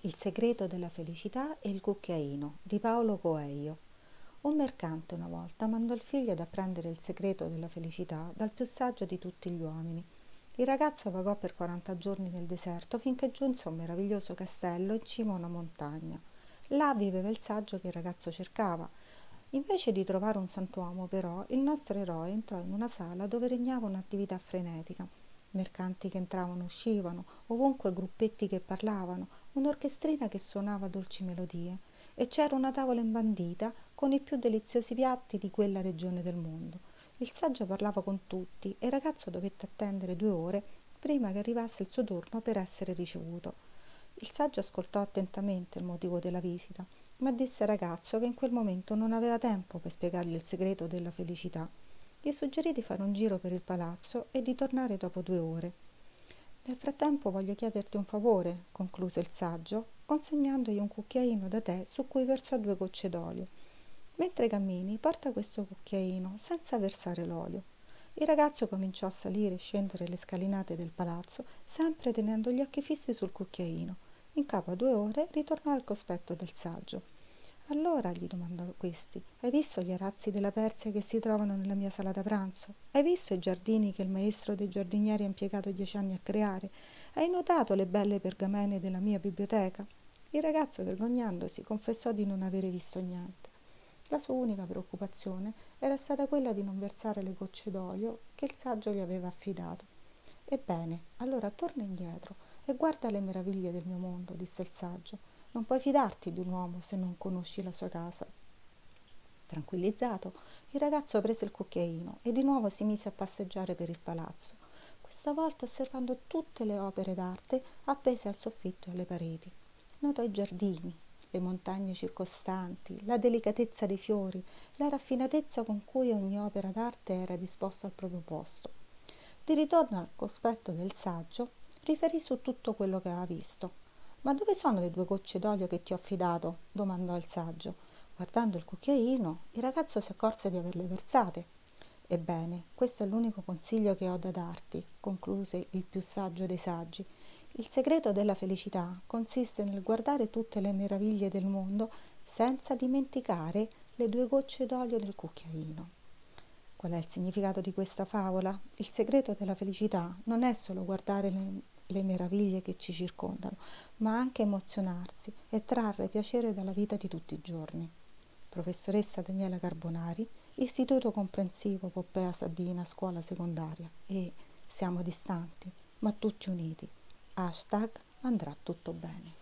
Il segreto della felicità e il cucchiaino di Paolo Coelho. Un mercante una volta mandò il figlio ad apprendere il segreto della felicità dal più saggio di tutti gli uomini. Il ragazzo vagò per 40 giorni nel deserto finché giunse a un meraviglioso castello in cima a una montagna. Là viveva il saggio che il ragazzo cercava. Invece di trovare un santuomo, però, il nostro eroe entrò in una sala dove regnava un'attività frenetica. Mercanti che entravano e uscivano, ovunque gruppetti che parlavano, un'orchestrina che suonava dolci melodie, e c'era una tavola imbandita con i più deliziosi piatti di quella regione del mondo. Il saggio parlava con tutti e il ragazzo dovette attendere 2 ore prima che arrivasse il suo turno per essere ricevuto. Il saggio ascoltò attentamente il motivo della visita, ma disse al ragazzo che in quel momento non aveva tempo per spiegargli il segreto della felicità. Gli suggerì di fare un giro per il palazzo e di tornare dopo 2 ore. Nel frattempo voglio chiederti un favore, concluse il saggio, consegnandogli un cucchiaino da tè su cui versò 2 gocce d'olio. Mentre cammini, porta questo cucchiaino senza versare l'olio. Il ragazzo cominciò a salire e scendere le scalinate del palazzo, sempre tenendo gli occhi fissi sul cucchiaino. In capo a 2 ore ritornò al cospetto del saggio. Allora, gli domandò questi, hai visto gli arazzi della Persia che si trovano nella mia sala da pranzo? Hai visto i giardini che il maestro dei giardinieri ha impiegato 10 anni a creare? Hai notato le belle pergamene della mia biblioteca? Il ragazzo, vergognandosi, confessò di non avere visto niente. La sua unica preoccupazione era stata quella di non versare le gocce d'olio che il saggio gli aveva affidato. Ebbene, allora torna indietro e guarda le meraviglie del mio mondo, disse il saggio. Non puoi fidarti di un uomo se non conosci la sua casa. Tranquillizzato, il ragazzo prese il cucchiaino e di nuovo si mise a passeggiare per il palazzo, questa volta osservando tutte le opere d'arte appese al soffitto e alle pareti. Notò i giardini, le montagne circostanti, la delicatezza dei fiori, la raffinatezza con cui ogni opera d'arte era disposta al proprio posto. Di ritorno al cospetto del saggio, riferì su tutto quello che aveva visto. Ma dove sono le 2 gocce d'olio che ti ho affidato? Domandò il saggio. Guardando il cucchiaino, il ragazzo si accorse di averle versate. Ebbene, questo è l'unico consiglio che ho da darti, concluse il più saggio dei saggi. Il segreto della felicità consiste nel guardare tutte le meraviglie del mondo senza dimenticare le 2 gocce d'olio del cucchiaino. Qual è il significato di questa favola? Il segreto della felicità non è solo guardare le meraviglie che ci circondano, ma anche emozionarsi e trarre piacere dalla vita di tutti i giorni. Professoressa Daniela Carbonari, Istituto Comprensivo Poppea Sabina, Scuola Secondaria. E siamo distanti, ma tutti uniti. #andrà tutto bene.